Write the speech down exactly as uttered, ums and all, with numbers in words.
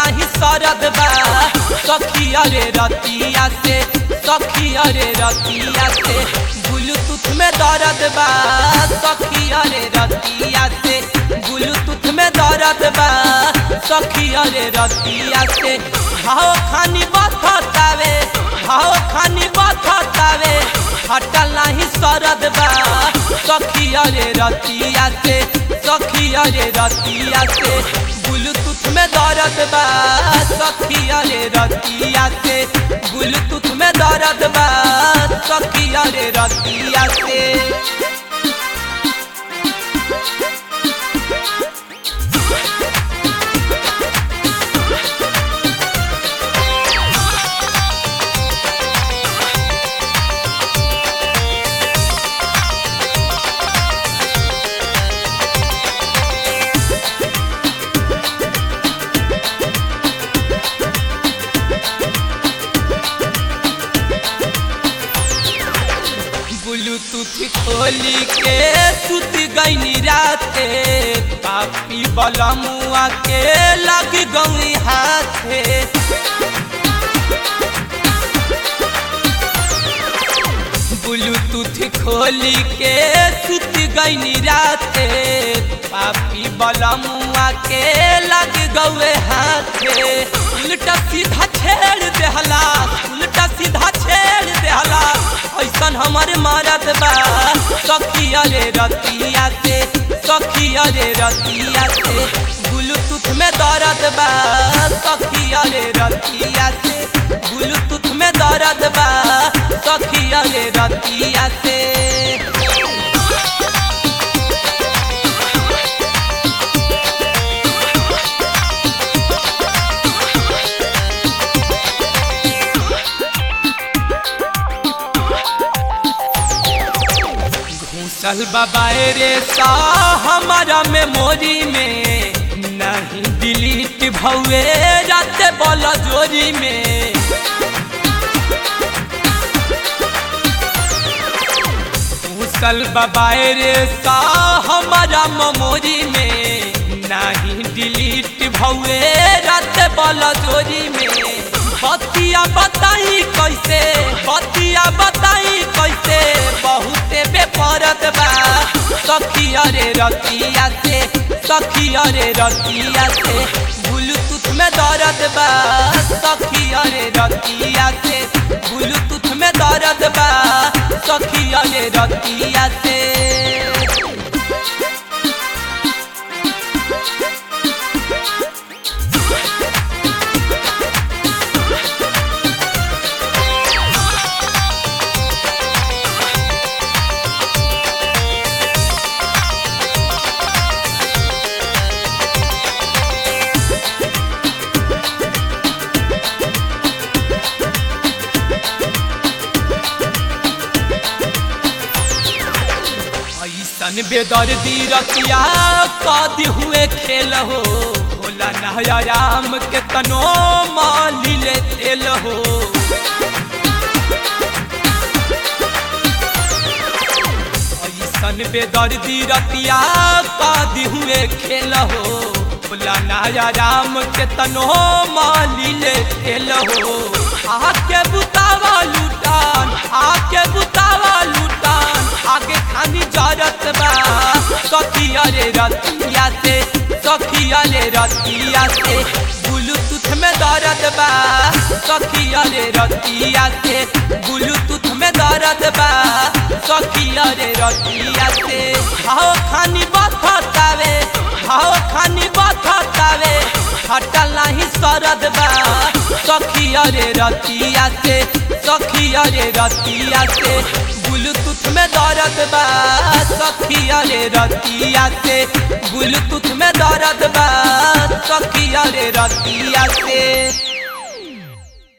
नहीं सरद बा सखी अरे रतिया से सखी अरे रतिया से ब्लूटूथ में दर्द बा सखी अरे रतिया से ब्लूटूथ में दर्द बा सखी अरे रतिया से भाव खानी बथतावे भाव खानी बथतावे हटल नहीं सरद बा सखी अरे रतिया से सखी अरे रतिया से ब्लूटूथ में दर्द बा सखी अरे रतिया से ब्लूटूथ में दर्द बा सखी अरे रतिया से ब्लूटूथ खोली के सुत गई राते पापी बलमुआ के लग गई हाथे ब्लूटूथ खोली के सुत गई राते पापी बलमुआ के लग गए हाथे उल्टा सीधा छेड़ देहला उल्टा सीधा छेड़ देहला ऐसन हमारे मारत बा सखी अरे रतिया से सखी अरे रतिया से ब्लूटूथ में दर्द बा सखी अरे रतिया से ब्लूटूथ में दर्द बा सखी अरे रतिया से चल बाबा रे सा हमारा मेमोरी में नहीं डिलीट भवे रात बोल जोरी में चल बाबा रे सा हमारा मेमोरी में नहीं डिलीट भवे रात बोल जोरी में बतिया बताई कैसे बतिया बताई कैसे बहुते बेपरत बा सखी अरे रतिया से सखी अरे रतिया से ब्लूटूथ में दर्द बा सखी अरे रतिया से ब्लूटूथ में दर्द बा सखी अरे रतिया से सन बेदर्दी रतिया कदी हुए खेल हो भोला नया राम के तनो माली ले तेल हो सन बेदर्दी रतिया कदी हुए खेल हो भोला नया राम के तनो माली ले तेल हो आके बुतावा लुटान आके बुतावा लुटान आगे खानी जरत बा सखी अरे रतिया से सखी अरे रतिया से ब्लूटूथ में दर्द बा सखी अरे रतिया से ब्लूटूथ में दर्द बा सखी अरे रतिया से भाव खानी बथतावे भाव खानी बथतावे हटल नहीं सरद बा सखी अरे रतिया से सखी अरे रतिया से ब्लूटूथ में दर्द बा सखी अरे रतिया से ब्लूटूथ में दर्द बा सखी अरे रतिया से।